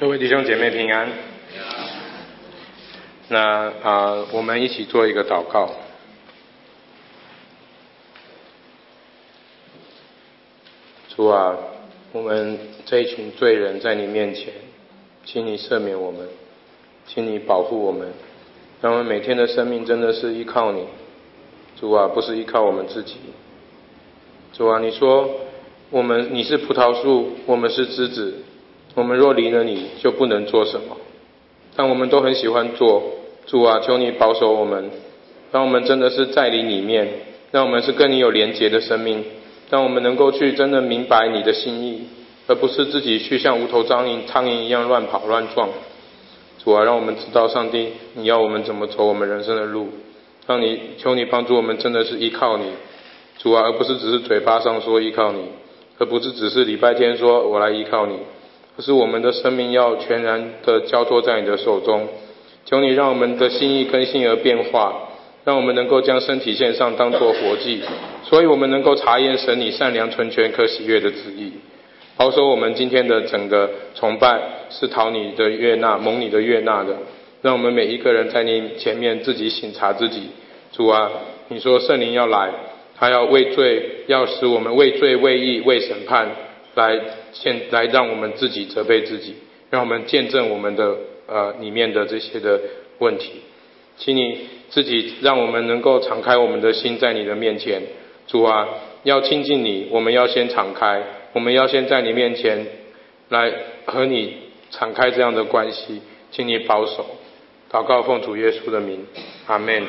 各位弟兄姐妹平安。那我们一起做一个祷告。主啊，我们这一群罪人在你面前，请你赦免我们，请你保护我们，让我们每天的生命真的是依靠你。主啊，不是依靠我们自己。主啊，你说你是葡萄树，我们是枝子，我们若离了你就不能做什么，但我们都很喜欢做。主啊，求你保守我们，让我们真的是在你里面，让我们是跟你有连结的生命，让我们能够去真的明白你的心意，而不是自己去像无头苍蝇一样乱跑乱撞。主啊，让我们知道上帝你要我们怎么走我们人生的路，求你帮助我们真的是依靠你。主啊，而不是只是嘴巴上说依靠你，而不是只是礼拜天说我来依靠你，而是我们的生命要全然的交托在你的手中。求你让我们的心意更新而变化，让我们能够将身体献上当作活祭，所以我们能够查验神你善良纯全可喜悦的旨意。保守我们今天的整个崇拜是讨你的悦纳，蒙你的悦纳的，让我们每一个人在你前面自己省察自己。主啊，你说圣灵要来，他要使我们为罪为义为审判来让我们自己责备自己，让我们见证我们的里面的这些的问题。请你自己让我们能够敞开我们的心在你的面前。主啊，要亲近你，我们要先敞开，我们要先在你面前来和你敞开这样的关系。请你保守。祷告奉主耶稣的名，阿们。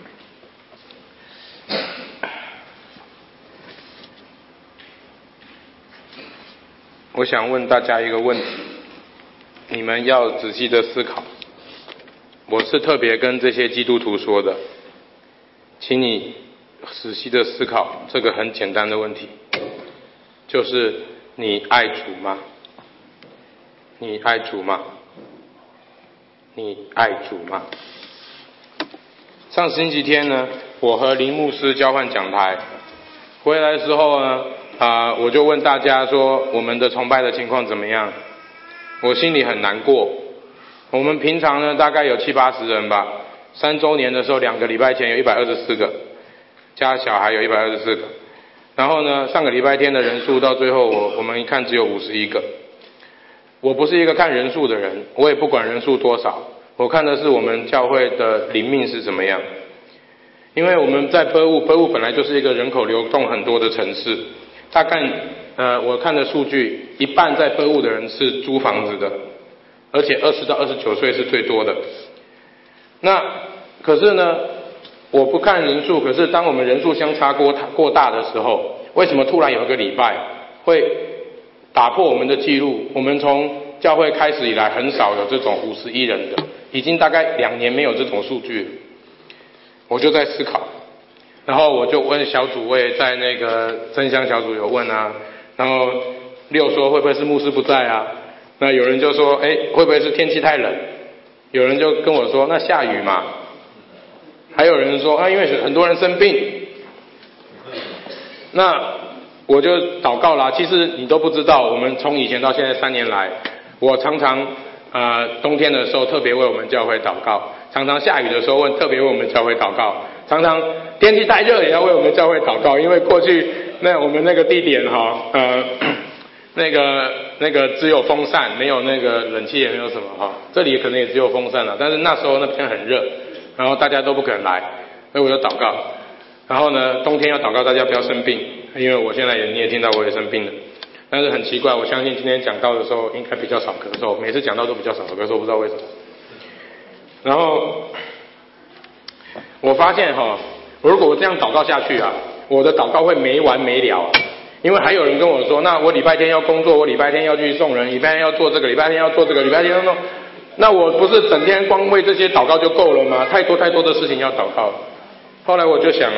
我想问大家一个问题，你们要仔细的思考。我是特别跟这些基督徒说的，请你仔细的思考这个很简单的问题，就是你爱主吗？你爱主吗？你爱主吗？上星期天呢，我和林牧师交换讲台，回来的时候呢我就问大家说我们的崇拜的情况怎么样。我心里很难过。我们平常呢大概有70-80人吧，3周年的时候2个礼拜前有124个，加小孩有124个，然后呢上个礼拜天的人数到最后我们一看只有51个。我不是一个看人数的人，我也不管人数多少，我看的是我们教会的灵命是怎么样。因为我们在波乌本来就是一个人口流动很多的城市，大概我看的数据，一半在波乌的人是租房子的，而且20到29岁是最多的。那可是呢，我不看人数，可是当我们人数相差过大的时候，为什么突然有一个礼拜会打破我们的记录？我们从教会开始以来很少有这种51人的，已经大概2年没有这种数据了。我就在思考，然后我就问小组，我也在那个真香小组有问啊，然后6说会不会是牧师不在啊？那有人就说会不会是天气太冷？有人就跟我说那下雨嘛。还有人说因为很多人生病。那我就祷告啦。其实你都不知道，我们从以前到现在3年来，我常常冬天的时候特别为我们教会祷告，常常下雨的时候特别为我们教会祷告，常常天气太热也要为我们教会祷告。因为过去我们那个地点那个只有风扇，没有那个冷气，也没有什么这里可能也只有风扇了，但是那时候那边很热，然后大家都不肯来，所以我就祷告。然后呢，冬天要祷告大家不要生病，因为我现在你也听到我也生病了。但是很奇怪，我相信今天讲道的时候应该比较少咳嗽，每次讲道都比较少咳嗽，不知道为什么。然后我发现如果我这样祷告下去我的祷告会没完没了因为还有人跟我说，那我礼拜天要工作，我礼拜天要去送人，礼拜天要做这个，礼拜天要做这个，礼拜天要弄，那我不是整天光为这些祷告就够了吗？太多的事情要祷告。后来我就想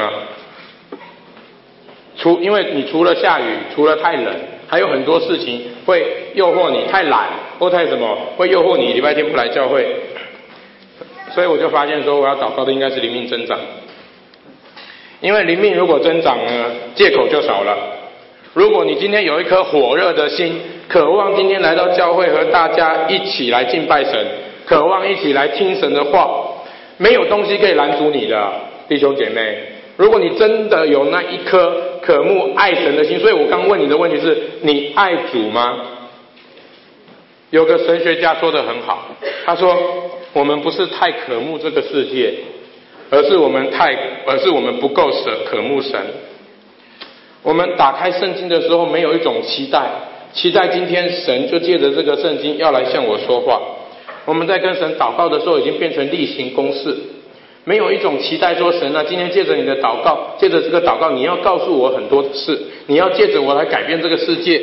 因为你除了下雨，除了太冷，还有很多事情会诱惑你，太懒或太什么会诱惑你礼拜天不来教会。所以我就发现说，我要祷告的应该是灵命增长。因为灵命如果增长呢，借口就少了。 如果你今天有一颗火热的心，渴望今天来到教会和大家一起来敬拜神，渴望一起来听神的话，没有东西可以拦阻你的，弟兄姐妹。如果你真的有那一颗渴慕爱神的心，所以我刚问你的问题是：你爱主吗？有个神学家说得很好，他说：我们不是太渴慕这个世界，而是我们不够渴慕神。我们打开圣经的时候，没有一种期待今天神就借着这个圣经要来向我说话。我们在跟神祷告的时候，已经变成例行公事，没有一种期待说神啊，今天借着你的祷告，借着这个祷告，你要告诉我很多的事，你要借着我来改变这个世界。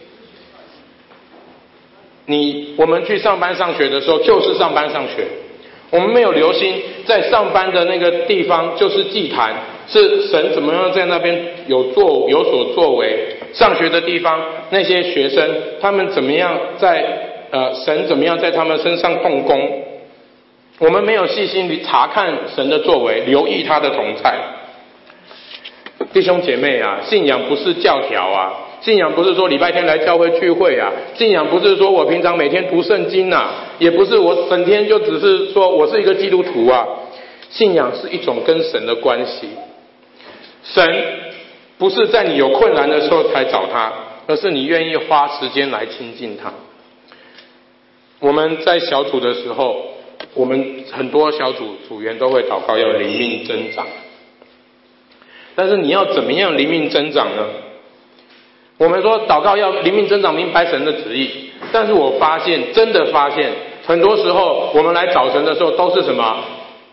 我们去上班上学的时候，就是上班上学，我们没有留心在上班的那个地方就是祭坛，是神怎么样在那边有所作为。上学的地方，那些学生他们怎么样神怎么样在他们身上动工，我们没有细心地查看神的作为，留意他的同在。弟兄姐妹啊，信仰不是教条啊，信仰不是说礼拜天来教会聚会啊，信仰不是说我平常每天读圣经啊，也不是我整天就只是说我是一个基督徒啊。信仰是一种跟神的关系，神不是在你有困难的时候才找他，而是你愿意花时间来亲近他。我们在小组的时候，我们很多小组员都会祷告要灵命增长，但是你要怎么样灵命增长呢？我们说祷告要灵命增长，明白神的旨意，但是我真的发现很多时候我们来找神的时候都是什么？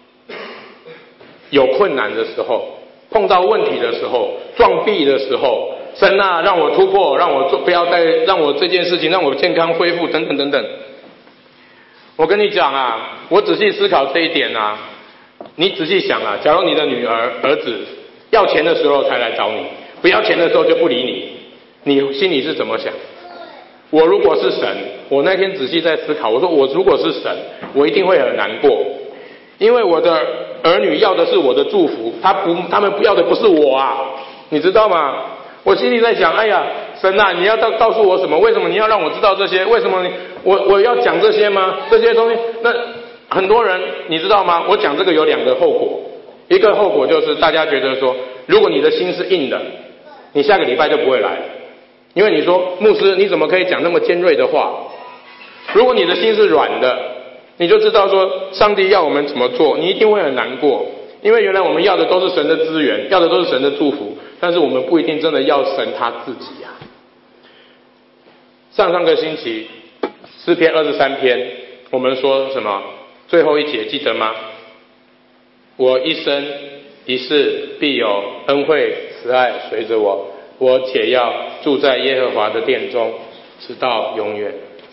有困难的时候，碰到问题的时候，撞壁的时候，神啊，让我突破，让我不要再让我这件事情让我健康恢复等等等等。我跟你讲啊，我仔细思考这一点啊，你仔细想啊，假如你的儿子要钱的时候才来找你，不要钱的时候就不理你，你心里是怎么想？我如果是神，我那天仔细在思考，我说我如果是神，我一定会很难过，因为我的儿女要的是我的祝福，他们不要的不是我啊，你知道吗？我心里在想，哎呀，神啊，你要告诉我什么？为什么你要让我知道这些？为什么我要讲这些吗？这些东西，那很多人你知道吗？我讲这个有两个后果，一个后果就是大家觉得说，如果你的心是硬的，你下个礼拜就不会来，因为你说牧师你怎么可以讲那么尖锐的话？如果你的心是软的，你就知道说上帝要我们怎么做，你一定会很难过，因为原来我们要的都是神的资源，要的都是神的祝福，但是我们不一定真的要神他自己啊。上个星期诗篇23篇，我们说什么？最后一节记得吗？我一生一世必有恩惠慈爱随着我，我且要住在耶和华的殿中，直到永远。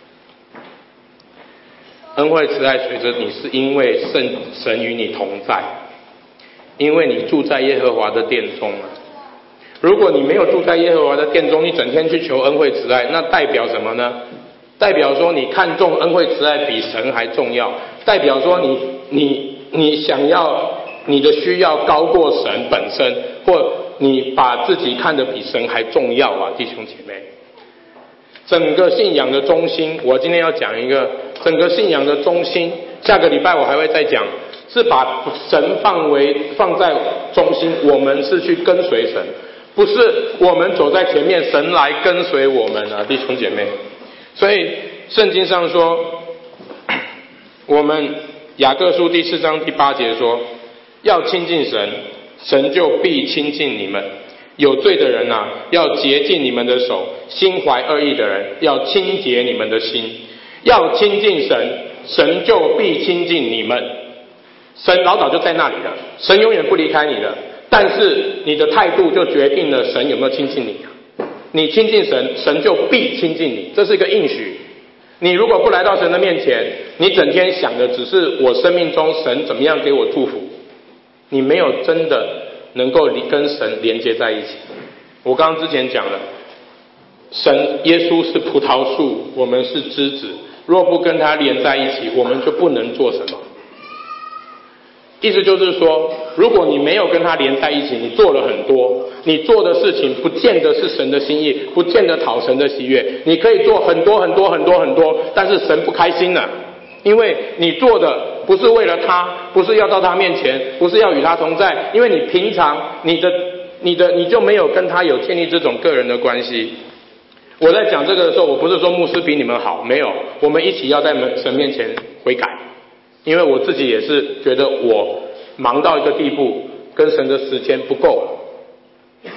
恩惠慈爱随着你，是因为神与你同在，因为你住在耶和华的殿中啊。如果你没有住在耶和华的殿中，你整天去求恩惠慈爱，那代表什么呢？代表说你看重恩惠慈爱比神还重要，代表说你想要你的需要高过神本身，或你把自己看得比神还重要啊，弟兄姐妹。整个信仰的中心，我今天要讲一个整个信仰的中心，下个礼拜我还会再讲，是把神放在中心，我们是去跟随神，不是我们走在前面，神来跟随我们啊，弟兄姐妹。所以圣经上说，我们雅各书第4章第8节说，要亲近神，神就必亲近你们。有罪的人啊，要洁净你们的手；心怀恶意的人，要清洁你们的心。要亲近神，神就必亲近你们。神老早就在那里了，神永远不离开你的，但是你的态度就决定了神有没有亲近你啊。你亲近神，神就必亲近你，这是一个应许。你如果不来到神的面前，你整天想的只是我生命中神怎么样给我祝福，你没有真的能够跟神连接在一起。我刚刚之前讲了，耶稣是葡萄树，我们是枝子，若不跟他连在一起，我们就不能做什么。 意思就是说，如果你没有跟他连在一起，你做了很多，你做的事情不见得是神的心意，不见得讨神的喜悦。你可以做很多，但是神不开心了，因为你做的不是为了他，不是要到他面前，不是要与他同在，因为你平常你就没有跟他有建立这种个人的关系。我在讲这个的时候，我不是说牧师比你们好，没有，我们一起要在神面前悔改。因为我自己也是觉得我忙到一个地步，跟神的时间不够了。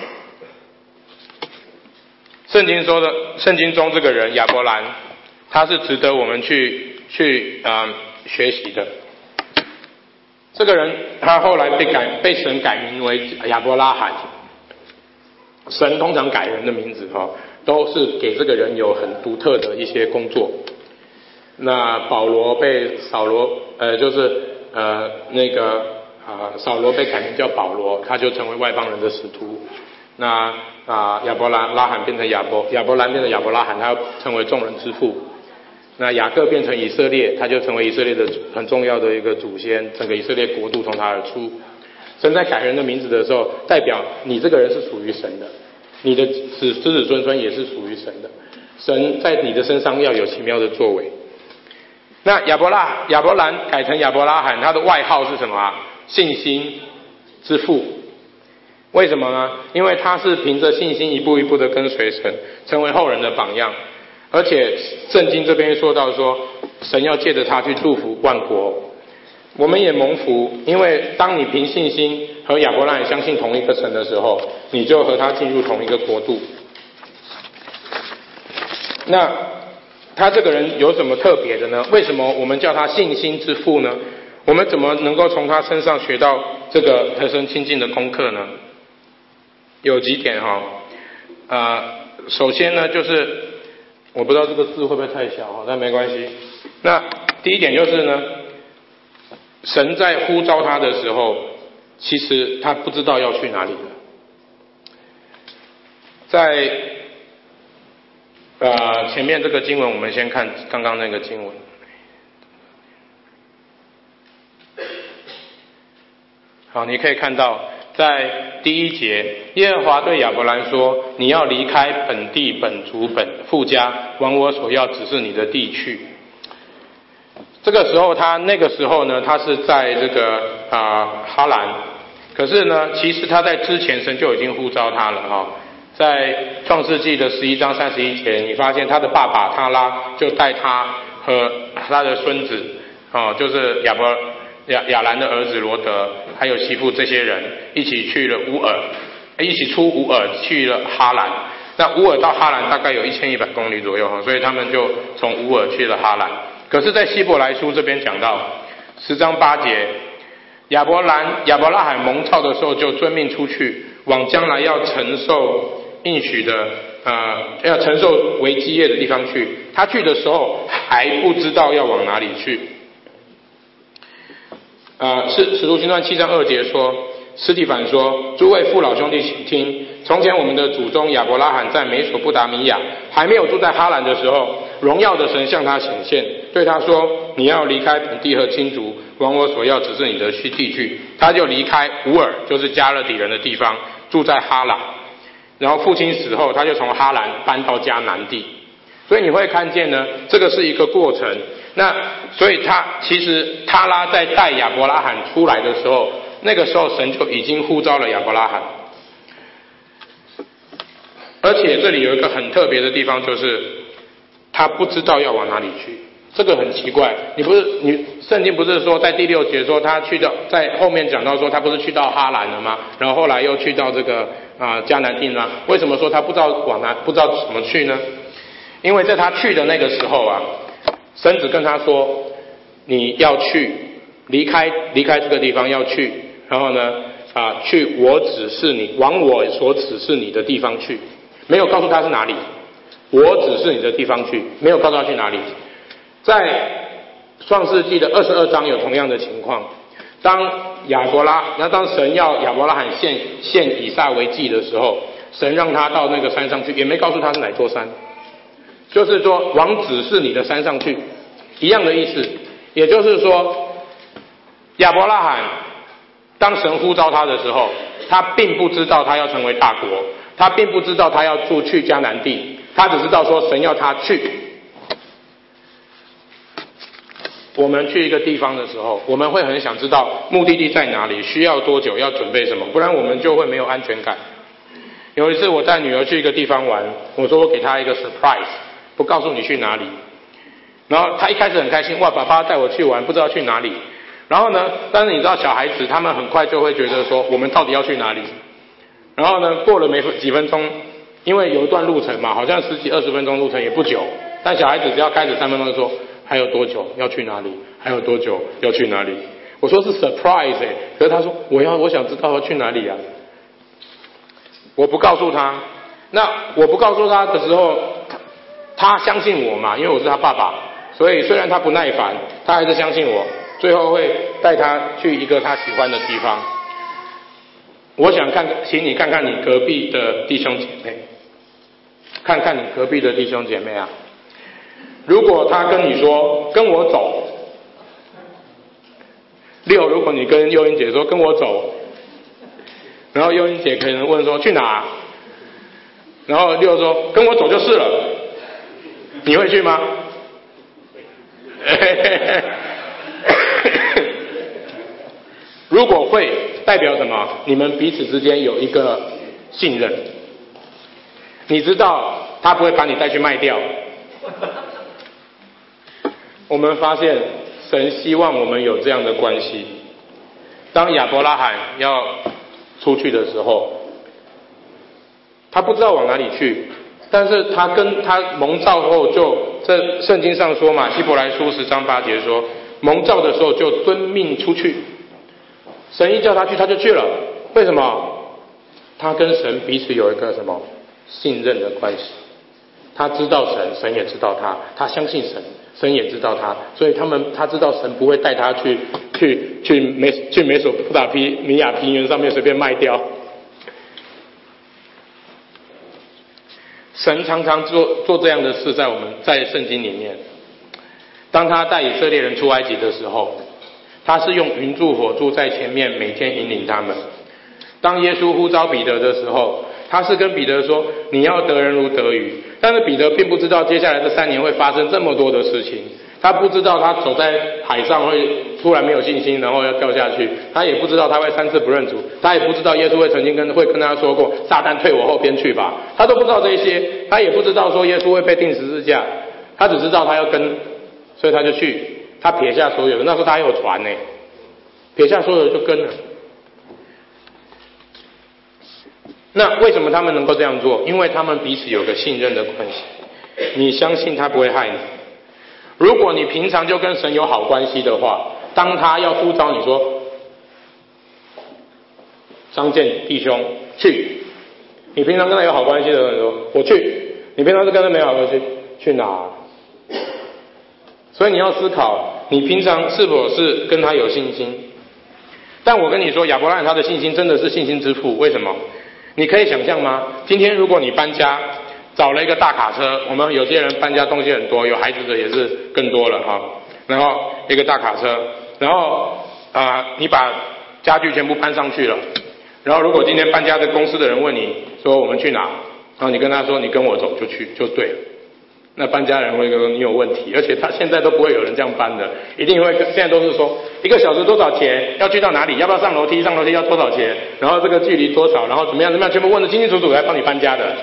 圣经中这个人亚伯兰，他是值得我们去学习的。这个人他后来被神改名为亚伯拉罕。神通常改人的名字都是给这个人有很独特的一些工作。那保罗被扫罗扫罗被改名叫保罗，他就成为外邦人的使徒。那亚伯拉罕变成亚伯兰变成亚伯拉罕，他要成为众人之父。那雅各变成以色列，他就成为以色列的很重要的一个祖先，整个以色列国度从他而出。神在改人的名字的时候，代表你这个人是属于神的，你的子孙也是属于神的。神在你的身上要有奇妙的作为。那亚伯兰改成亚伯拉罕，他的外号是什么啊？信心之父。为什么呢？因为他是凭着信心一步一步的跟随神，成为后人的榜样。而且圣经这边说到说，神要借着他去祝福万国。我们也蒙福，因为当你凭信心和亚伯拉罕相信同一个神的时候，你就和他进入同一个国度。那他这个人有什么特别的呢？为什么我们叫他信心之父呢？我们怎么能够从他身上学到这个和神亲近的功课呢？有几点首先呢，就是我不知道这个字会不会太小但没关系。那第一点就是呢，神在呼召他的时候，其实他不知道要去哪里了。在前面这个经文，我们先看刚刚那个经文。好，你可以看到在第一节，耶和华对亚伯兰说：“你要离开本地、本族、本父家，往我所要指示你的地去。”这个时候，那个时候呢，他是在这个哈兰。可是呢，其实他在之前神就已经呼召他了在创世纪的11章31节，你发现他的爸爸他拉就带他和他的孙子就是亚兰的儿子罗德还有媳妇这些人一起去了一起出乌尔去了哈兰。那乌尔到哈兰大概有1100公里左右所以他们就从乌尔去了哈兰。可是在希伯来书这边讲到10章8节，亚伯拉罕蒙召的时候就遵命出去，往将来要承受应许的要承受为基业的地方去。他去的时候还不知道要往哪里去。使徒行传7章2节说，司提反说：“诸位父老兄弟请听，从前我们的祖宗亚伯拉罕在美索不达米亚还没有住在哈兰的时候，荣耀的神向他显现，对他说：你要离开本地和亲族，往我所要指示你的地去。他就离开乌尔，就是加勒底人的地方，住在哈兰。然后父亲死后，他就从哈兰搬到迦南地。所以你会看见呢，这个是一个过程。那所以其实他拉在带亚伯拉罕出来的时候，那个时候神就已经呼召了亚伯拉罕。而且这里有一个很特别的地方，就是他不知道要往哪里去。这个很奇怪，圣经不是说在第6节说他去到，在后面讲到说他不是去到哈兰了吗？然后后来又去到这个迦南地吗？为什么说他不知道怎么去呢？因为在他去的那个时候神只跟他说你要去离开这个地方要去，然后呢去我指示你往我所指示你的地方去，没有告诉他是哪里。我指示你的地方去，没有告诉他去哪里。在创世纪的22章有同样的情况，当神要亚伯拉罕献以撒为祭的时候，神让他到那个山上去，也没告诉他是哪座山，就是说往指示你的山上去，一样的意思。也就是说亚伯拉罕当神呼召他的时候，他并不知道他要成为大国，他并不知道他要住去迦南地，他只知道说神要他去。我们去一个地方的时候，我们会很想知道目的地在哪里，需要多久，要准备什么，不然我们就会没有安全感。有一次我带女儿去一个地方玩，我说我给她一个 surprise， 不告诉你去哪里。然后她一开始很开心，哇，爸爸带我去玩，不知道去哪里。然后呢，但是你知道小孩子他们很快就会觉得说我们到底要去哪里。然后呢，过了没几分钟，因为有一段路程嘛，好像10几20分钟路程也不久，但小孩子只要开始3分钟就说还有多久要去哪里，还有多久要去哪里。我说是 surprise 可是他说我想知道要去哪里啊。我不告诉他，那我不告诉他的时候，他相信我嘛，因为我是他爸爸，所以虽然他不耐烦，他还是相信我，最后会带他去一个他喜欢的地方。我想请你看看你隔壁的弟兄姐妹，看看你隔壁的弟兄姐妹啊，如果他跟你说跟我走，6，如果你跟幼英姐说跟我走，然后幼英姐可能问说去哪，然后6说跟我走就是了，你会去吗？如果会，代表什么？你们彼此之间有一个信任，你知道他不会把你带去卖掉。我们发现神希望我们有这样的关系。当亚伯拉罕要出去的时候，他不知道往哪里去，但是他蒙召后就在圣经上说嘛，希伯来书10章8节说，蒙召的时候就遵命出去。神一叫他去，他就去了。为什么？他跟神彼此有一个什么信任的关系？他知道神，神也知道他，他相信神，神也知道他，所以他知道神不会带他去美索不达米亚平原上面随便卖掉。神常常做这样的事，在圣经里面。当他带以色列人出埃及的时候，他是用云柱火柱在前面每天引领他们。当耶稣呼召彼得的时候，他是跟彼得说你要得人如得鱼，但是彼得并不知道接下来这3年会发生这么多的事情，他不知道他走在海上会突然没有信心，然后要掉下去，他也不知道他会3次不认主，他也不知道耶稣会曾经会跟他说过撒旦退我后边去吧，他都不知道这些，他也不知道说耶稣会被钉十字架，他只知道他要跟，所以他就去，他撇下所有的，那时候他还有船呢，撇下所有的就跟了。那为什么他们能够这样做？因为他们彼此有个信任的关系，你相信他不会害你。如果你平常就跟神有好关系的话，当他要呼召你说相见弟兄去，你平常跟他有好关系的人说我去，你平常是跟他没好关系，去哪？所以你要思考你平常是否是跟他有信心。但我跟你说，亚伯拉罕他的信心真的是信心之父。为什么？你可以想象吗？今天如果你搬家找了一个大卡车，我们有些人搬家东西很多，有孩子的也是更多了哈。然后一个大卡车，然后你把家具全部搬上去了，然后如果今天搬家的公司的人问你说我们去哪，然后你跟他说你跟我走就去就对了，那搬家人会说你有问题，而且他现在都不会有人这样搬的，一定会现在都是说1个小时多少钱，要去到哪里，要不要上楼梯，上楼梯要多少钱，然后这个距离多少，然后怎么样，全部问得清清楚楚来帮你搬家的。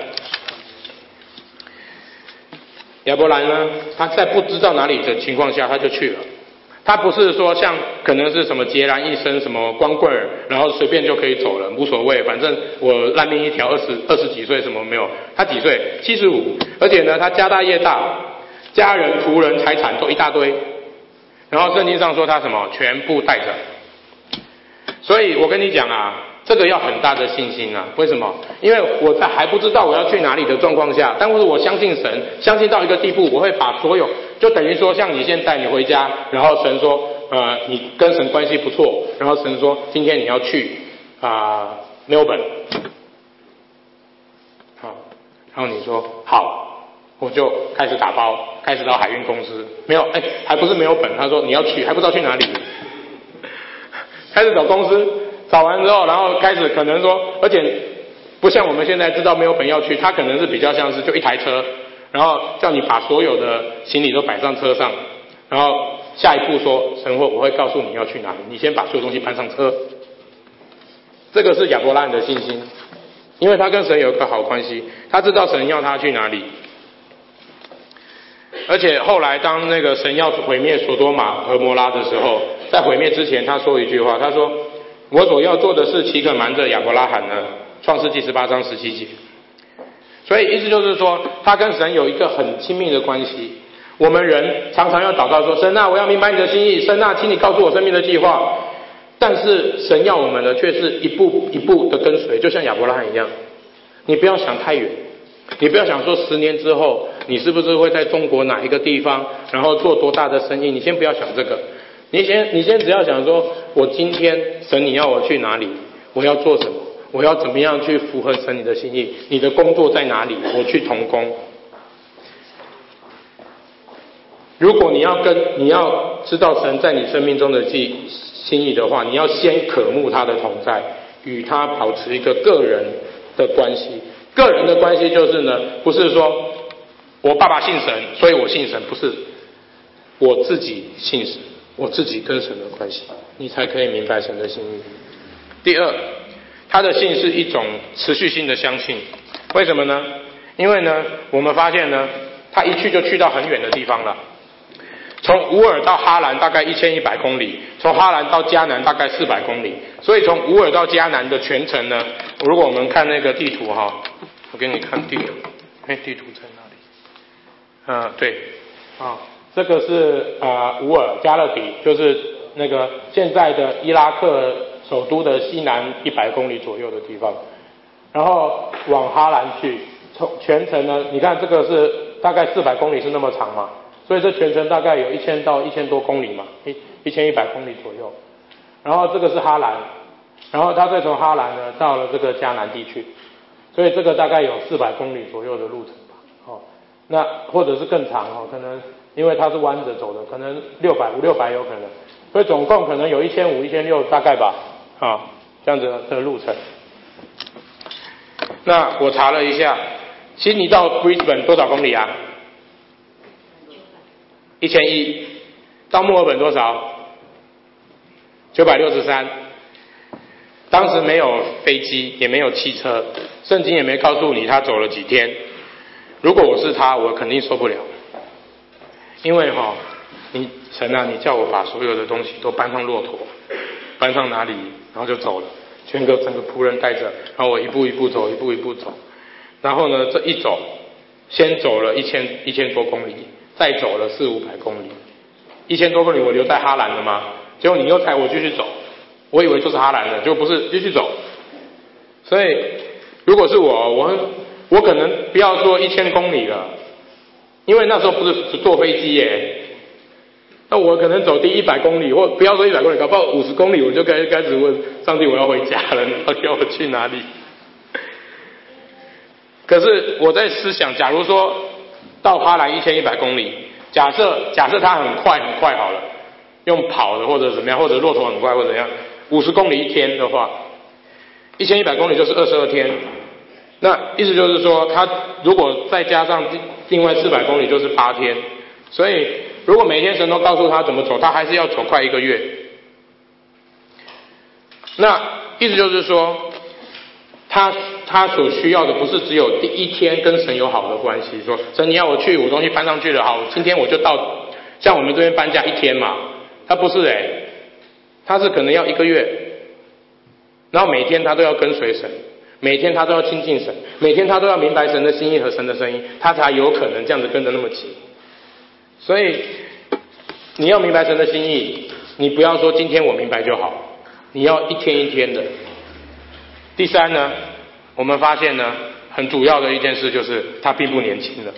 亚伯兰呢，他在不知道哪里的情况下他就去了，他不是说像可能是什么孑然一身什么光棍儿，然后随便就可以走了，无所谓，反正我烂命一条，20几岁什么没有，他几岁？75，而且呢他家大业大，家人仆人财产都一大堆，然后圣经上说他什么全部带着。所以我跟你讲啊，这个要很大的信心啊。为什么？因为我在还不知道我要去哪里的状况下，但是我相信神，相信到一个地步，我会把所有，就等于说像你现在你回家，然后神说你跟神关系不错，然后神说今天你要去Melbourne， 好，然后你说好，我就开始打包，开始到海运公司，没有，还不是没有本，他说你要去，还不知道去哪里，开始找公司， 找完之后，然后开始可能说，而且不像我们现在知道没有本要去，他可能是比较像是就一台车，然后叫你把所有的行李都摆上车上，然后下一步说神父我会告诉你要去哪里，你先把所有东西搬上车。这个是亚伯拉罕的信心，因为他跟神有一个好关系，他知道神要他去哪里。而且后来当那个神要毁灭所多玛和摩拉的时候，在毁灭之前他说一句话，他说我所要做的事岂可瞒着亚伯拉罕呢？创世纪18章17节。所以意思就是说他跟神有一个很亲密的关系。我们人常常要祷告说，神啊我要明白你的心意，神啊请你告诉我生命的计划。但是神要我们的却是一步一步的跟随，就像亚伯拉罕一样。你不要想太远，你不要想说10年之后你是不是会在中国哪一个地方然后做多大的生意，你先不要想这个，你先只要想说我今天神你要我去哪里，我要做什么，我要怎么样去符合神你的心意，你的工作在哪里，我去同工。如果你要知道神在你生命中的心意的话，你要先渴慕他的同在，与他保持一个个人的关系。个人的关系就是呢，不是说我爸爸信神所以我信神，不是，我自己信神，我自己跟神的关系，你才可以明白神的心意。第二，他的信是一种持续性的相信。为什么呢？因为呢我们发现呢他一去就去到很远的地方了。从乌尔到哈兰大概1100公里，从哈兰到迦南大概400公里，所以从乌尔到迦南的全程呢，如果我们看那个地图哈，我给你看地图，地图在哪里？对，这个是乌尔加勒底，就是那个现在的伊拉克首都的西南100公里左右的地方，然后往哈兰去，从全程呢，你看这个是大概400公里是那么长嘛。所以这全程大概有1000到1000多公里嘛，1100公里左右。然后这个是哈兰，然后他再从哈兰呢到了这个迦南地区，所以这个大概有400公里左右的路程吧。那或者是更长可能因为它是弯着走的，可能500-600有可能，所以总共可能有1500、1600大概吧，这样子的路程。那我查了一下，悉尼到 Brisbane 多少公里啊？1100，到墨尔本多少？963。当时没有飞机，也没有汽车，圣经也没告诉你他走了几天。如果我是他，我肯定受不了，因为你神啊，你叫我把所有的东西都搬上骆驼，搬上哪里，然后就走了，整个仆人带着，然后我一步一步走，一步一步走，然后呢，这一走，先走了1000多公里。再走了400-500公里，1000多公里我留在哈兰了吗？结果你又踩我继续走，我以为就是哈兰了，结果不是，继续走。所以如果是我可能不要说1000公里了，因为那时候不是坐飞机耶，那我可能走第100公里，或不要说100公里，搞不好50公里我就开始问上帝我要回家了，你要我去哪里？可是我在思想，假如说到哈兰1100公里，假设它很快好了，用跑的或者怎么样，或者骆驼很快或者怎样，50公里一天的话，1100公里就是22天。那意思就是说，它如果再加上另外400公里就是8天，所以如果每天神都告诉他怎么走，他还是要走快1个月。那意思就是说，他所需要的不是只有第一天跟神有好的关系，说神你要我去，我东西搬上去了，好，今天我就到，像我们这边搬家1天嘛，他不是他是可能要1个月，然后每天他都要跟随神，每天他都要亲近神，每天他都要明白神的心意和神的声音，他才有可能这样子跟得那么紧。所以你要明白神的心意，你不要说今天我明白就好，你要一天一天的。第三呢，我们发现呢，很主要的一件事就是他并不年轻了。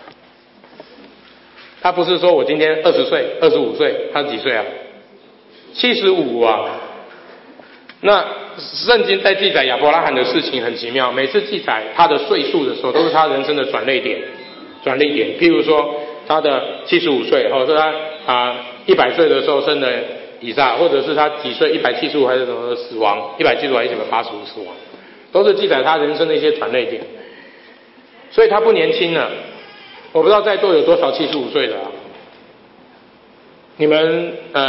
他不是说我今天20岁、25岁，他几岁啊？75啊。那圣经在记载亚伯拉罕的事情很奇妙，每次记载他的岁数的时候，都是他人生的转捩点。譬如说他的75岁，或者他100岁的时候生了以撒，或者是他几岁175还是什么死亡，175还是185死亡，都是记载他人生的一些转捩点。所以他不年轻了。我不知道在座有多少75岁的啊？你们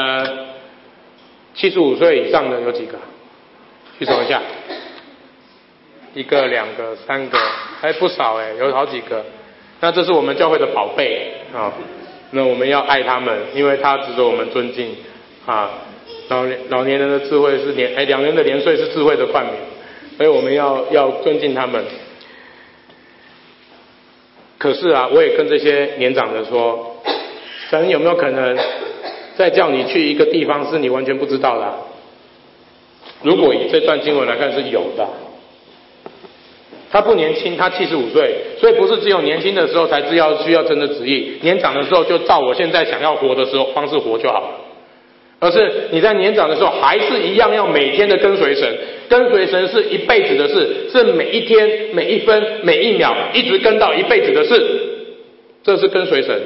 75岁以上的有几个？举手一下。1个、2个、3个，还不少有好几个。那这是我们教会的宝贝啊，那我们要爱他们，因为他值得我们尊敬啊。老年人的智慧是2年的年岁是智慧的冠冕，所以我们要尊敬他们。可是啊，我也跟这些年长的说，神有没有可能再叫你去一个地方是你完全不知道的啊？如果以这段经文来看是有的。他不年轻，他75岁，所以不是只有年轻的时候才需要神的旨意，年长的时候就照我现在想要活的时候方式活就好了。而是你在年长的时候还是一样要每天的跟随神，跟随神是一辈子的事，是每一天每一分每一秒一直跟到一辈子的事，这是跟随神。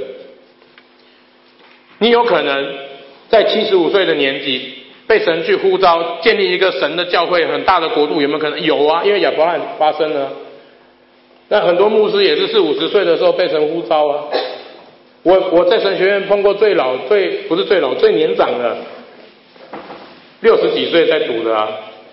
你有可能在75岁的年纪被神去呼召建立一个神的教会很大的国度，有没有可能？有啊，因为亚伯拉罕发生了。那很多牧师也是40-50岁的时候被神呼召啊。我在神学院碰过最年长的60几岁在读的啊。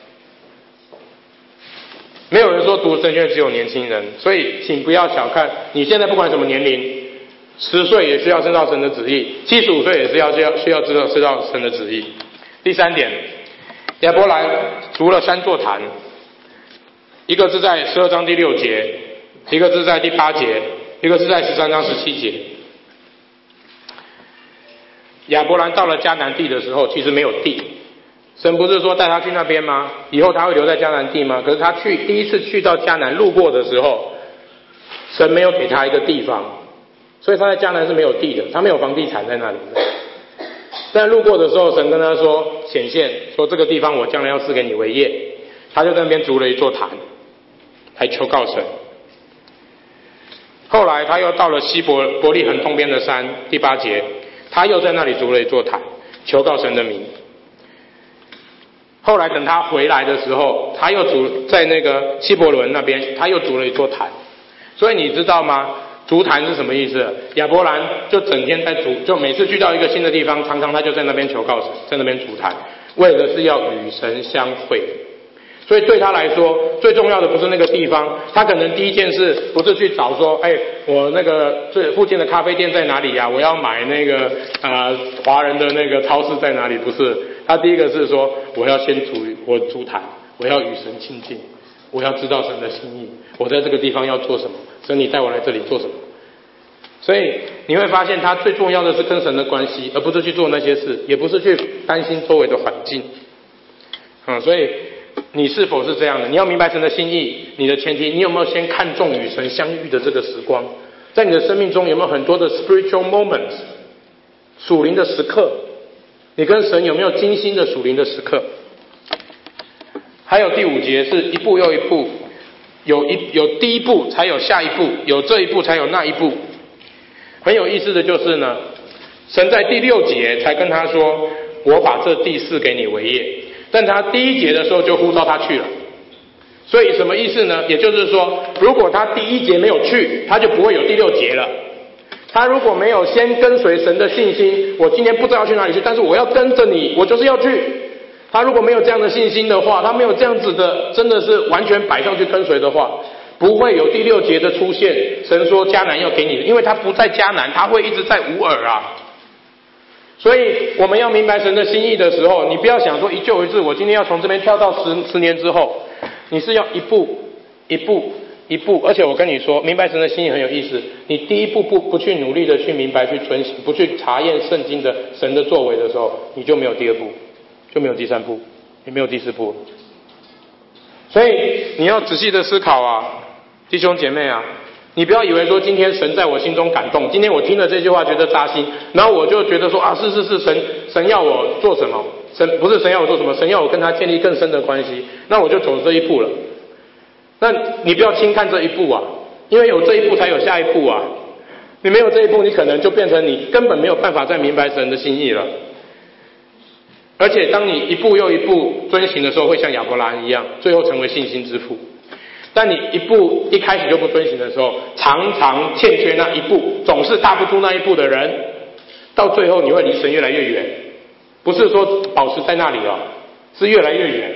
没有人说读神学院只有年轻人，所以请不要小看你现在不管什么年龄，10岁也需要知道神的旨意，75岁也是需要知道神的旨意。第3点，亚伯兰筑了3座坛，一个是在12章第6节，一个是在第8节，一个是在13章17节。亚伯兰到了迦南地的时候，其实没有地，神不是说带他去那边吗？以后他会留在迦南地吗？可是他第一次去到迦南路过的时候，神没有给他一个地方，所以他在迦南是没有地的，他没有房地产在那里。但路过的时候，神跟他说显现说这个地方我将来要赐给你为业，他就在那边筑了一座坛来求告神。后来他又到了西伯利恒东边的山，第8节他又在那里筑了一座坛求告神的名。后来等他回来的时候，他又在那个希伯伦那边他又筑了一座坛。所以你知道吗？筑坛是什么意思？亚伯兰就整天在筑，就每次去到一个新的地方，常常他就在那边求告神，在那边筑坛，为的是要与神相会。所以对他来说，最重要的不是那个地方，他可能第一件事不是去找说，我那个最附近的咖啡店在哪里呀？我要买那个华人的那个超市在哪里？不是，他第一个是说，我要先筑坛，我要与神亲近，我要知道神的心意，我在这个地方要做什么，神你带我来这里做什么。所以你会发现他最重要的是跟神的关系，而不是去做那些事，也不是去担心周围的环境。所以你是否是这样的？你要明白神的心意，你的前提，你有没有先看重与神相遇的这个时光？在你的生命中有没有很多的 spiritual moments， 属灵的时刻？你跟神有没有精心的属灵的时刻？还有第5节是一步又一步，有第一步才有下一步，有这一步才有那一步。很有意思的就是呢，神在第6节才跟他说，我把这地赐给你为业，但他第1节的时候就呼召他去了。所以什么意思呢？也就是说，如果他第1节没有去，他就不会有第6节了。他如果没有先跟随神的信心，我今天不知道要去哪里去，但是我要跟着你，我就是要去。他如果没有这样的信心的话，他没有这样子的真的是完全摆上去跟随的话，不会有第6节的出现。神说迦南要给你的，因为他不在迦南，他会一直在乌尔啊。所以我们要明白神的心意的时候，你不要想说一就一次，我今天要从这边跳到10年之后，你是要一步一步一步。而且我跟你说，明白神的心意很有意思，你第一步不去努力的去明白去遵行，不去查验圣经的神的作为的时候，你就没有第2步，就没有第3步，也没有第4步。所以你要仔细的思考啊，弟兄姐妹啊，你不要以为说今天神在我心中感动，今天我听了这句话觉得扎心，然后我就觉得说是神要我做什么，不是神要我做什么，神要我跟他建立更深的关系，那我就走这一步了。那你不要轻看这一步啊，因为有这一步才有下一步啊。你没有这一步，你可能就变成你根本没有办法再明白神的心意了。 而且当你一步又一步遵行的时候，会像亚伯拉罕一样，最后成为信心之父。但你一开始就不遵行的时候，常常欠缺那一步，总是踏不出那一步的人，到最后你会离神越来越远。不是说保持在那里哦，是越来越远。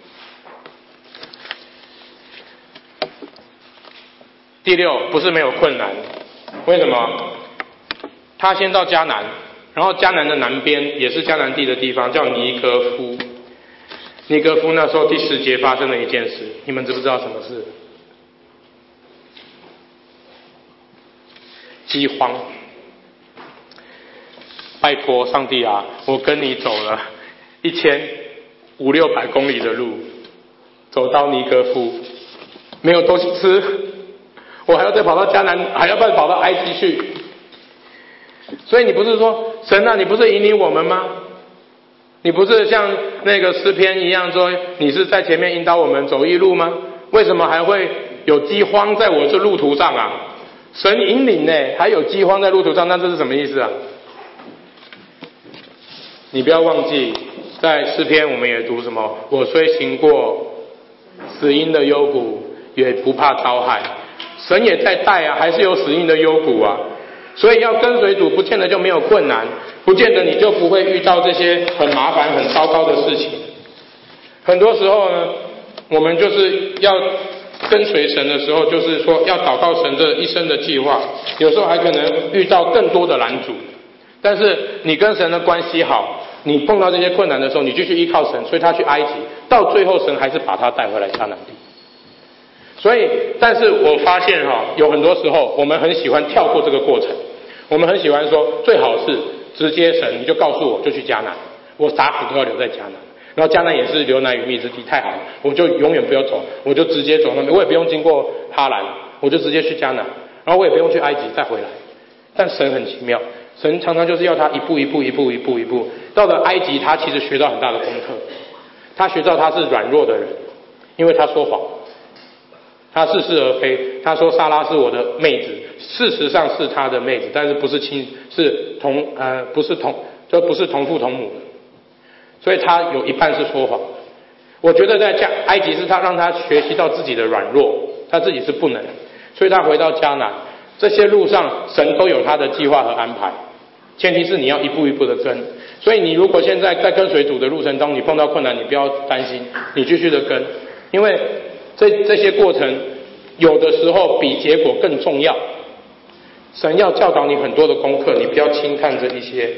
第六，不是没有困难，为什么？他先到迦南，然后迦南的南边也是迦南地的地方，叫尼格夫。尼格夫那时候第10节发生了一件事，你们知不知道什么事？饥荒。拜托上帝啊，我跟你走了1500-600公里的路，走到尼格夫，没有东西吃，我还要再跑到迦南，还要再跑到埃及去。所以你不是说神啊，你不是引领我们吗？你不是像那个诗篇一样说你是在前面引导我们走义路吗？为什么还会有饥荒在我这路途上啊？神引领呢，还有饥荒在路途上，那这是什么意思啊？你不要忘记，在诗篇我们也读什么？我虽行过死荫的幽谷，也不怕遭害。神也在带啊，还是有死荫的幽谷啊。所以要跟随主，不见得就没有困难，不见得你就不会遇到这些很麻烦、很糟糕的事情。很多时候呢，我们就是要跟随神的时候，就是说要祷告神这一生的计划，有时候还可能遇到更多的拦阻。但是你跟神的关系好，你碰到这些困难的时候，你继续依靠神，所以他去埃及，到最后神还是把他带回来迦南地。所以，但是我发现有很多时候我们很喜欢跳过这个过程，我们很喜欢说最好是直接神你就告诉我就去迦南，我打死都要留在迦南，然后迦南也是流奶与蜜之地，太好了，我就永远不要走，我就直接走那边，我也不用经过哈兰，我就直接去迦南，然后我也不用去埃及再回来。但神很奇妙，神常常就是要他一步一步，到了埃及他其实学到很大的功课，他学到他是软弱的人，因为他说谎，他似是而非，他说撒拉是我的妹子，事实上是他的妹子，但是不是不是同父同母的，所以他有一半是说谎。我觉得在埃及是他让他学习到自己的软弱，他自己是不能，所以他回到迦南，这些路上神都有他的计划和安排，前提是你要一步一步的跟。所以你如果现在在跟随主的路程中，你碰到困难，你不要担心，你继续的跟，因为这些过程有的时候比结果更重要。神要教导你很多的功课，你不要轻看这一些。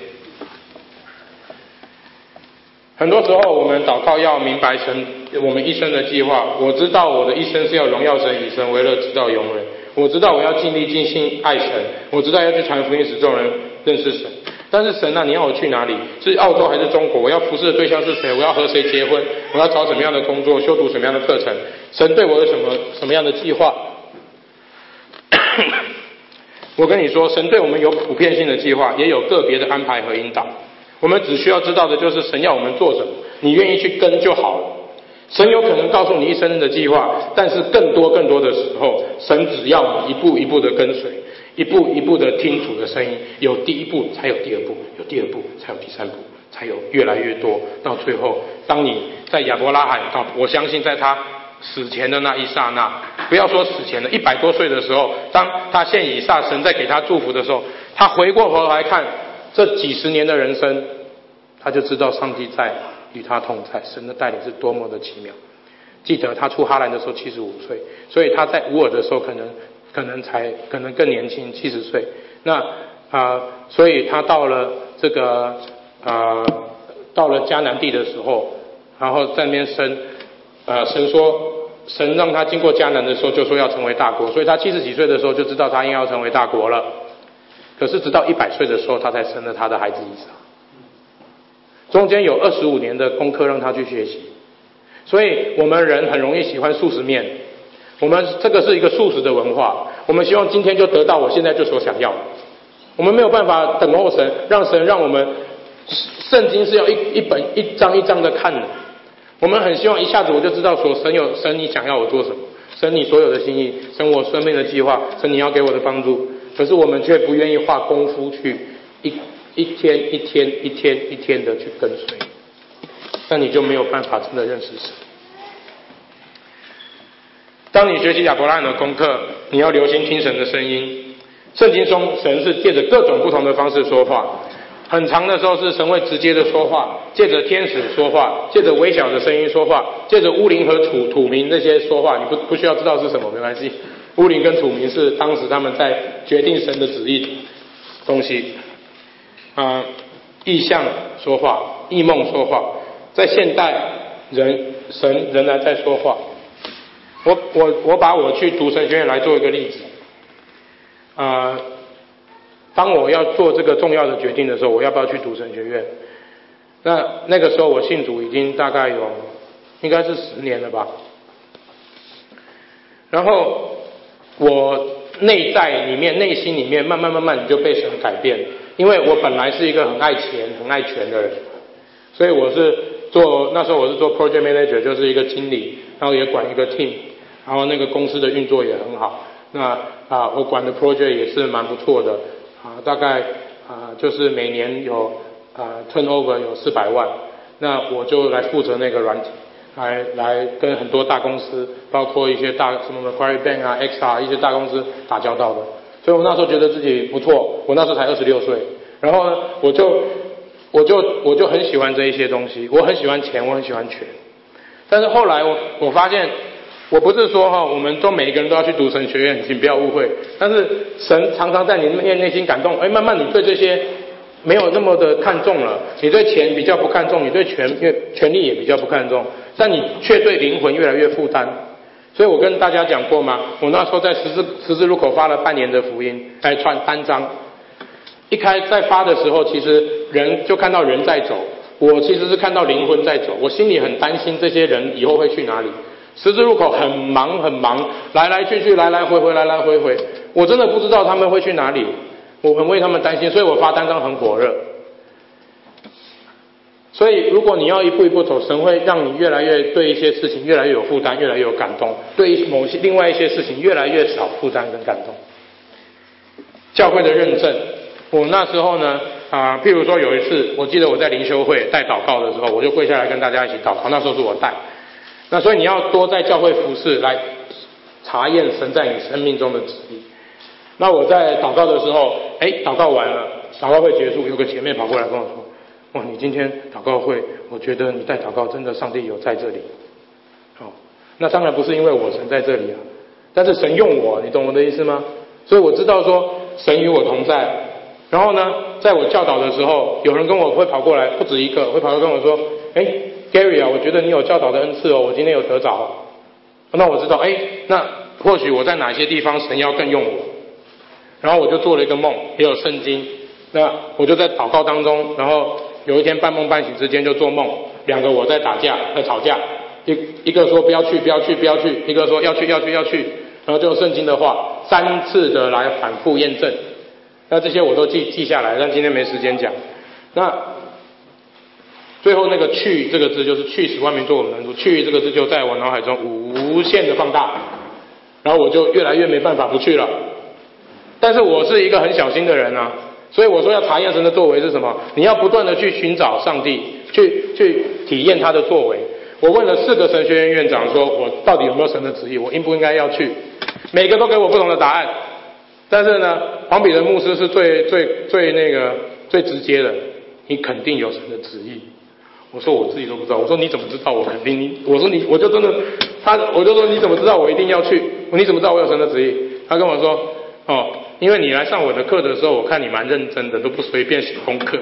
很多时候我们祷告要明白神我们一生的计划。我知道我的一生是要荣耀神，以神为乐，直到永远。我知道我要尽力尽心爱神，我知道要去传福音使众人认识神。但是神啊，你要我去哪里？是澳洲还是中国？我要服侍的对象是谁？我要和谁结婚？我要找什么样的工作？修读什么样的课程？神对我有什么样的计划？我跟你说，神对我们有普遍性的计划，也有个别的安排和引导。我们只需要知道的就是神要我们做什么，你愿意去跟就好了。神有可能告诉你一生的计划，但是更多的时候，神只要你一步一步的跟随，一步一步的听主的声音，有第一步才有第二步，有第二步才有第三步，才有越来越多。到最后，当你在亚伯拉罕，我相信在他死前的那一刹那，不要说死前的100多岁的时候，当他献以撒，神在给他祝福的时候，他回过头来看这几十年的人生，他就知道上帝在与他同在，神的带领是多么的奇妙。记得他出哈兰的时候75岁，所以他在乌尔的时候可能更年轻，70岁。那所以他到了到了迦南地的时候，然后在那边神让他经过迦南的时候就说要成为大国，所以他70几岁的时候就知道他应该要成为大国了。可是直到100岁的时候，他才生了他的孩子以撒。中间有25年的功课让他去学习。所以我们人很容易喜欢速食面，我们这个是一个速食的文化，我们希望今天就得到我现在就所想要的，我们没有办法等候神，让我们圣经是要一本一章一章的看的，我们很希望一下子我就知道说神你想要我做什么，神你所有的心意，神我生命的计划，神你要给我的帮助，可是我们却不愿意花功夫去一天的去跟随。 那你就没有办法真的认识神。当你学习亚伯拉罕的功课，你要留心听神的声音。圣经中神是借着各种不同的方式说话，很长的时候是神会直接的说话，借着天使说话，借着微小的声音说话，借着乌灵和土民那些说话，你不需要知道是什么没关系。乌灵跟土民是当时他们在决定神的旨意东西。异象说话，异梦说话，在现代神仍然在说话。我把我去读神学院来做一个例子。当我要做这个重要的决定的时候，我要不要去读神学院？那个时候我信主已经大概应该是10年了吧。然后我内心里面慢慢你就被神改变，因为我本来是一个很爱钱很爱权的人，所以那时候我是做 project manager， 就是一个经理，然后也管一个 team， 然后那个公司的运作也很好。那我管的 project 也是蛮不错的，大概就是每年有turnover 有400万，那我就来负责那个软体，来跟很多大公司，包括一些什么 Macquarie Bank XR 一些大公司打交道的，所以我那时候觉得自己不错，我那时候才26岁，然后呢我就很喜欢这一些东西，我很喜欢钱，我很喜欢权，但是后来我发现。我不是说我们都每一个人都要去读神学院，请不要误会。但是神常常在你内心感动，慢慢你对这些没有那么的看重了，你对钱比较不看重，你对权力也比较不看重，但你却对灵魂越来越负担。所以我跟大家讲过嘛，我那时候在十字路口发了半年的福音，传单张。在发的时候，其实人就看到人在走，我其实是看到灵魂在走，我心里很担心这些人以后会去哪里。十字路口很忙，来来去去，来来回回，我真的不知道他们会去哪里，我很为他们担心，所以我发单张很火热。所以如果你要一步一步走，神会让你越来越对一些事情越来越有负担，越来越有感动，对另外一些事情越来越少负担跟感动。教会的认证，我那时候呢譬如说有一次，我记得我在灵修会带祷告的时候，我就跪下来跟大家一起祷告，那时候是我带。那所以你要多在教会服事来查验神在你生命中的旨意。那我在祷告的时候，祷告完了，祷告会结束，有个姐妹跑过来跟我说：“哇，你今天祷告会，我觉得你带祷告真的上帝有在这里。”那当然不是因为我神在这里啊，但是神用我，你懂我的意思吗？所以我知道说神与我同在。然后呢，在我教导的时候，有人跟我会跑过来，不止一个，会跑过来跟我说：“Gary 啊，我觉得你有教导的恩赐哦，我今天有得着。”那我知道，那或许我在哪些地方神要更用我。然后我就做了一个梦，也有圣经。那我就在祷告当中，然后有一天半梦半醒之间就做梦，两个我在打架，在吵架，一个说不要去，一个说要去，然后就圣经的话3次的来反复验证。那这些我都记下来，但今天没时间讲。那最后那个去这个字就是去使万民作我们的门徒，去这个字就在我脑海中无限的放大，然后我就越来越没办法不去了。但是我是一个很小心的人啊，所以我说要查验神的作为是什么？你要不断的去寻找上帝，去体验他的作为。我问了4个神学院院长，说我到底有没有神的旨意，我应不应该要去？每个都给我不同的答案。但是呢，黄彼得牧师是最直接的，你肯定有神的旨意。我说我自己都不知道。我说你怎么知道我肯定？我就真的我就说你怎么知道我一定要去？你怎么知道我有神的旨意？他跟我说因为你来上我的课的时候，我看你蛮认真的，都不随便写功课。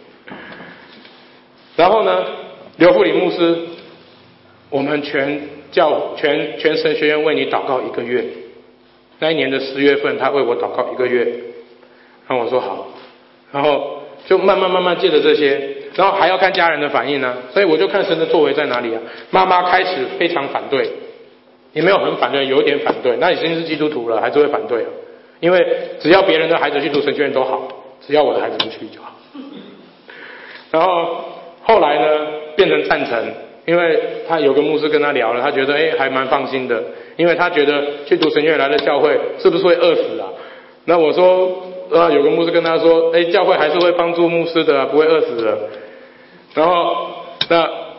然后呢，刘富里牧师，我们全神学院为你祷告1个月。那一年的10月份，他为我祷告1个月。然后我说好，然后就慢慢借着这些，然后还要看家人的反应呢，所以我就看神的作为在哪里啊。妈妈开始非常反对，也没有很反对，有一点反对。那已经是基督徒了，还是会反对啊？因为只要别人的孩子去读神学院都好，只要我的孩子不去就好。然后后来呢，变成赞成，因为他有个牧师跟他聊了，他觉得还蛮放心的，因为他觉得去读神学院来的教会是不是会饿死啊？那我说有个牧师跟他说，教会还是会帮助牧师的，不会饿死的。然后那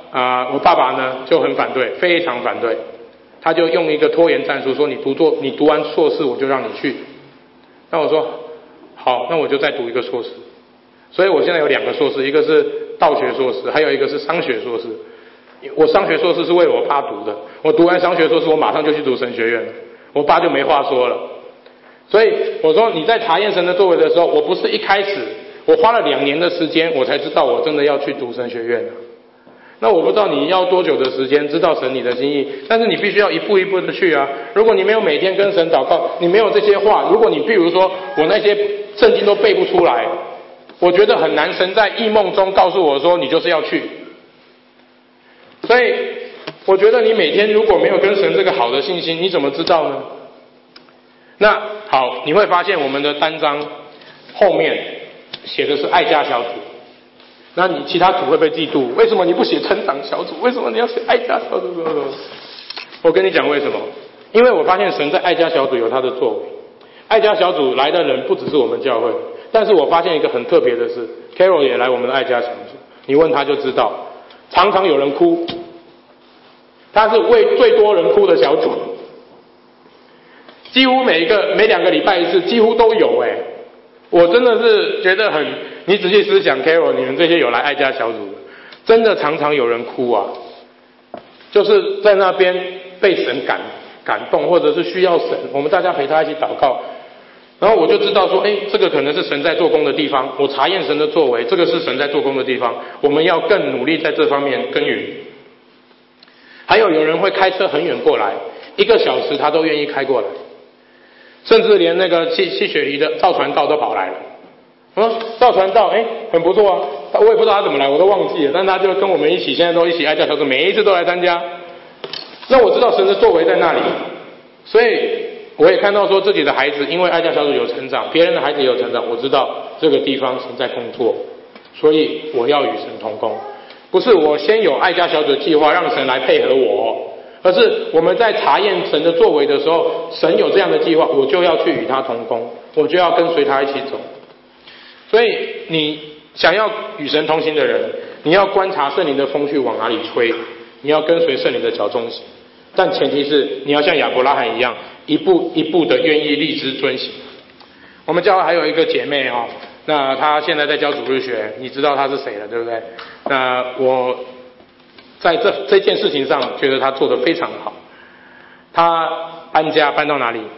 我爸爸呢就很反对，非常反对，他就用一个拖延战术，说你读完硕士我就让你去。那我说好，那我就再读一个硕士。所以我现在有2个硕士，一个是道学硕士，还有一个是商学硕士。我商学硕士是为我爸读的，我读完商学硕士，我马上就去读神学院了，我爸就没话说了。所以我说你在查验神的作为的时候，我不是一开始我花了2年的时间，我才知道我真的要去读神学院了。那我不知道你要多久的时间知道神你的心意，但是你必须要一步一步的去啊。如果你没有每天跟神祷告，你没有这些话，如果你譬如说我那些圣经都背不出来，我觉得很难，神在异梦中告诉我说你就是要去。所以我觉得你每天如果没有跟神这个好的信心，你怎么知道呢？那好，你会发现我们的单章后面写的是爱家小组，那你其他组会不会嫉妒？为什么你不写成长小组？为什么你要写爱家小组？我跟你讲为什么？因为我发现神在爱家小组有他的作为。爱家小组来的人不只是我们教会，但是我发现一个很特别的事 ，Carol 也来我们的爱家小组，你问他就知道，常常有人哭，他是为最多人哭的小组。几乎每2个礼拜一次，几乎都有我真的是觉得你仔细思想 ，Carol， 你们这些有来爱家小组的，真的常常有人哭啊，就是在那边被神感动，或者是需要神，我们大家陪他一起祷告，然后我就知道说，这个可能是神在做工的地方，我查验神的作为，这个是神在做工的地方，我们要更努力在这方面耕耘。还有人会开车很远过来，1个小时他都愿意开过来。甚至连那个七雪梨的赵传道都跑来了。赵传道，很不错啊。我也不知道他怎么来，我都忘记了。但他就跟我们一起，现在都一起爱家小组，每一次都来参加。那我知道神的作为在那里，所以我也看到说自己的孩子因为爱家小组有成长，别人的孩子也有成长。我知道这个地方神在工作，所以我要与神同工。不是我先有爱家小组的计划，让神来配合我。而是我们在查验神的作为的时候，神有这样的计划，我就要去与他同工，我就要跟随他一起走。所以你想要与神同行的人，你要观察圣灵的风去往哪里吹，你要跟随圣灵的脚中行，但前提是你要像亚伯拉罕一样，一步一步的愿意立志遵行。我们教会还有一个姐妹那她现在在教主日学，你知道她是谁了，对不对？那我在这件事情上觉得他做得非常好。他搬家搬到哪里？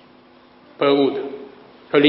Burwood 和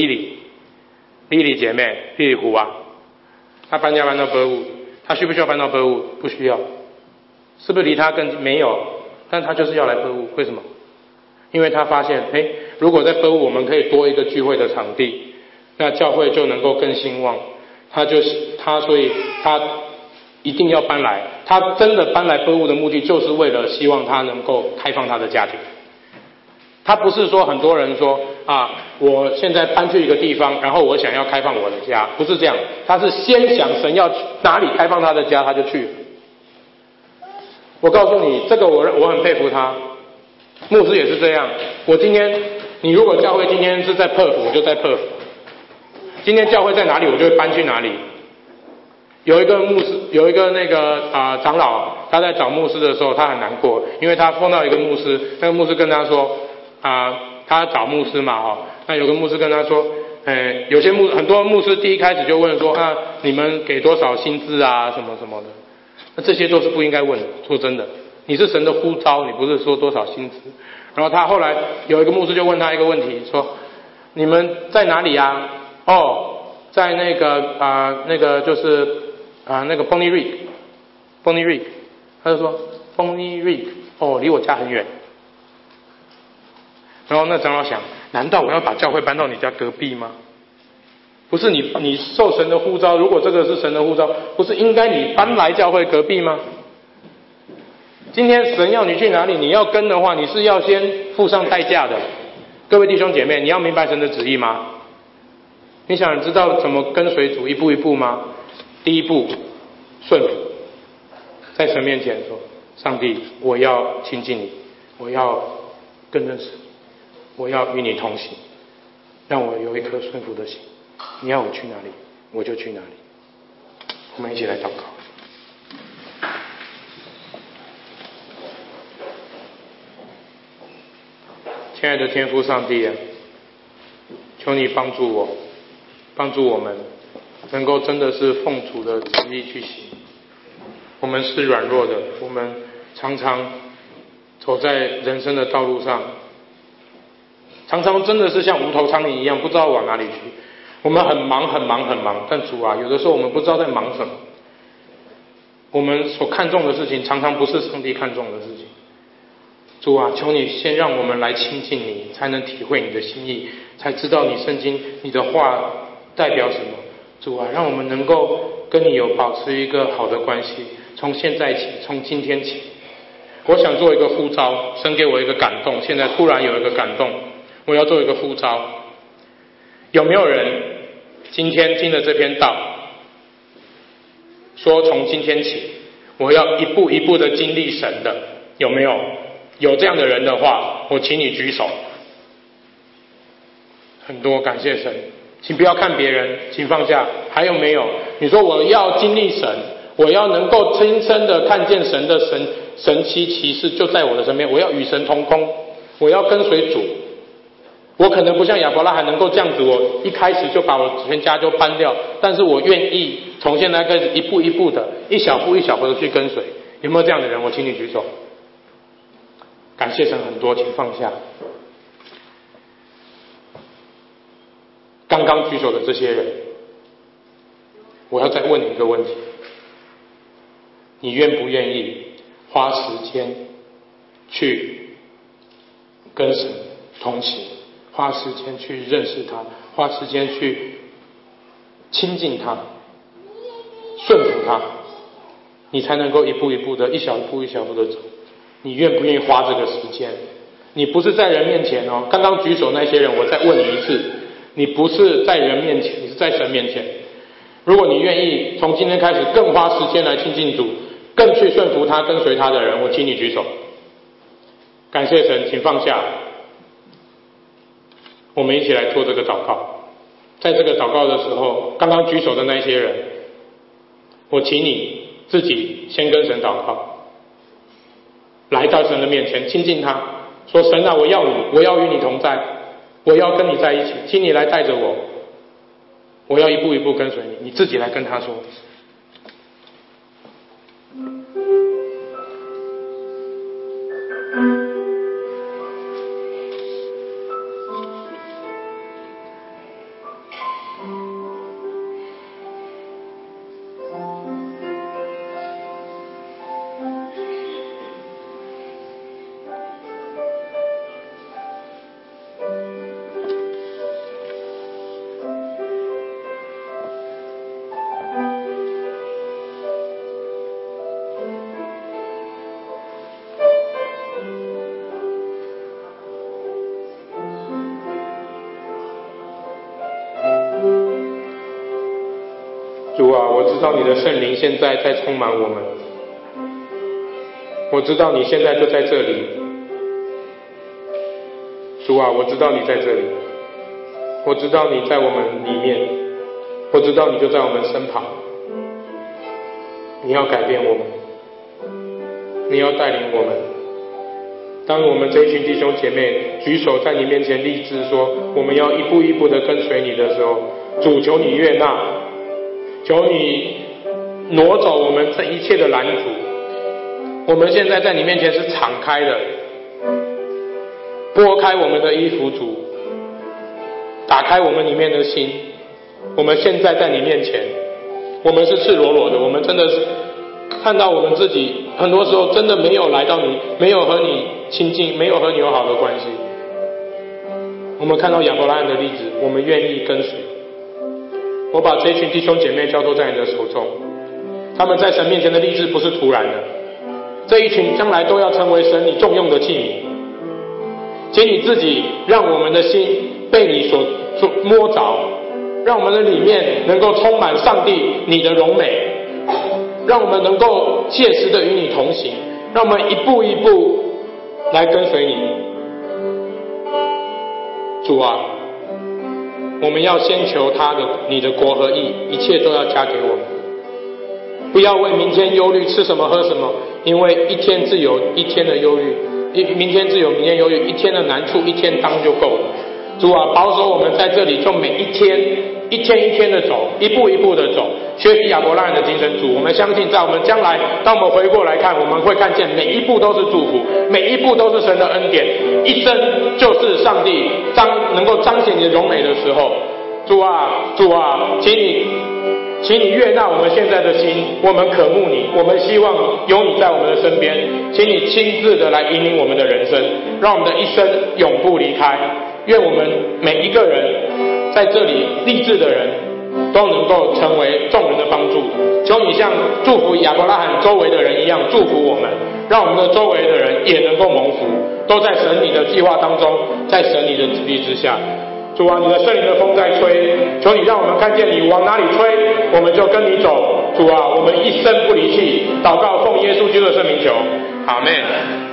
Lily 姐妹 Lily 湖啊，他搬家搬到 Burwood， 他需不需要搬到 Burwood？ 不需要。是不是离他更没有？但他就是要来 Burwood， 为什么？因为他发现如果在 Burwood 我们可以多一个聚会的场地，那教会就能够更兴旺。所以他一定要搬来，他真的搬来Burwood的目的就是为了希望他能够开放他的家庭。他不是说很多人说我现在搬去一个地方，然后我想要开放我的家，不是这样。他是先想神要哪里开放他的家，他就去了。我告诉你，这个我很佩服他。牧师也是这样。你如果教会今天是在Perth，我就在Perth。今天教会在哪里，我就会搬去哪里。有一个长老，他在找牧师的时候，他很难过，因为他碰到一个牧师，那个牧师跟他说他找牧师嘛那有个牧师跟他说，很多牧师第一开始就问说你们给多少薪资啊，什么什么的，那这些都是不应该问的。说真的，你是神的呼召，你不是说多少薪资。然后他后来有一个牧师就问他一个问题，说你们在哪里啊？在那个就是那个 Pony Rig， 他就说 Pony Rig 离我家很远。然后那长老想，难道我要把教会搬到你家隔壁吗？不是你受神的呼召，如果这个是神的呼召，不是应该你搬来教会隔壁吗？今天神要你去哪里，你要跟的话，你是要先付上代价的。各位弟兄姐妹，你要明白神的旨意吗？你想知道怎么跟随主一步一步吗？第一步，顺服，在神面前说，上帝，我要亲近你，我要更认识你，我要与你同行，让我有一颗顺服的心。你要我去哪里，我就去哪里。我们一起来祷告。 亲爱的天父上帝啊，求你帮助我，帮助我们能够真的是奉主的旨意去行。我们是软弱的，我们常常走在人生的道路上，常常真的是像无头苍蝇一样，不知道往哪里去。我们很忙，但主啊，有的时候我们不知道在忙什么。我们所看重的事情，常常不是上帝看重的事情。主啊，求你先让我们来亲近你，才能体会你的心意，才知道你圣经你的话代表什么。主啊，让我们能够跟你有保持一个好的关系，从现在起，从今天起。我想做一个呼召，神给我一个感动，现在突然有一个感动，我要做一个呼召。有没有人今天听了这篇道，说从今天起我要一步一步的经历神的？有没有？有这样的人的话，我请你举手。很多，感谢神。请不要看别人，请放下。还有没有？你说我要经历神，我要能够亲身的看见神的神奇奇事就在我的身边，我要与神同工，我要跟随主。我可能不像亚伯拉罕能够这样子，我一开始就把我全家就搬掉，但是我愿意从现在开始一步一步的，一小步一小步的去跟随。有没有这样的人？我请你举手。感谢神，很多，请放下。刚刚举手的这些人，我要再问你一个问题：你愿不愿意花时间去跟神同行，花时间去认识他，花时间去亲近他，顺服他，你才能够一步一步的，一小步一小步的走。你愿不愿意花这个时间？你不是在人面前哦，刚刚举手那些人，我再问你一次，你不是在人面前，你是在神面前。如果你愿意从今天开始更花时间来亲近主，更去顺服他跟随他的人，我请你举手。感谢神，请放下。我们一起来做这个祷告。在这个祷告的时候，刚刚举手的那些人，我请你自己先跟神祷告，来到神的面前亲近他，说神啊，我要你，我要与你同在，我要跟你在一起，请你来带着我，我要一步一步跟随你。你自己来跟他说。主啊，我知道你的圣灵现在在充满我们，我知道你现在就在这里。主啊，我知道你在这里，我知道你在我们里面，我知道你就在我们身旁。你要改变我们，你要带领我们。当我们这一群弟兄姐妹举手在你面前立志说我们要一步一步的跟随你的时候，主，求你悦纳，求你挪走我们这一切的拦阻。我们现在在你面前是敞开的，拨开我们的衣服，主，打开我们里面的心。我们现在在你面前，我们是赤裸裸的，我们真的是看到我们自己很多时候真的没有来到你，没有和你亲近，没有和你有好的关系。我们看到亚伯拉罕的例子，我们愿意跟随。我把这群弟兄姐妹交托在你的手中，他们在神面前的立志不是突然的，这一群将来都要成为神你重用的器皿。请你自己让我们的心被你所摸着，让我们的里面能够充满上帝你的荣美，让我们能够切实的与你同行，让我们一步一步来跟随你。主啊，我们要先求你的国和义，一切都要加给我们。不要为明天忧虑吃什么喝什么，因为一天自有一天的忧虑。 明天自有明天忧虑，一天的难处一天当就够了。主啊，保守我们在这里，就每一天一天一天的走，一步一步的走，学习亚伯拉罕的精神。主，我们相信在我们将来，当我们回过来看，我们会看见每一步都是祝福，每一步都是神的恩典，一生就是上帝能够彰显你的荣美的时候。主啊，主啊，请你悦纳我们现在的心，我们渴慕你，我们希望有你在我们的身边，请你亲自的来引领我们的人生，让我们的一生永不离开。愿我们每一个人在这里立志的人都能够成为众人的帮助。求你像祝福亚伯拉罕周围的人一样祝福我们，让我们的周围的人也能够蒙福，都在神你的计划当中，在神你的旨意之下。主啊，你的圣灵的风在吹，求你让我们看见你往哪里吹，我们就跟你走。主啊，我们一生不离弃，祷告奉耶稣基督的圣名求，阿们。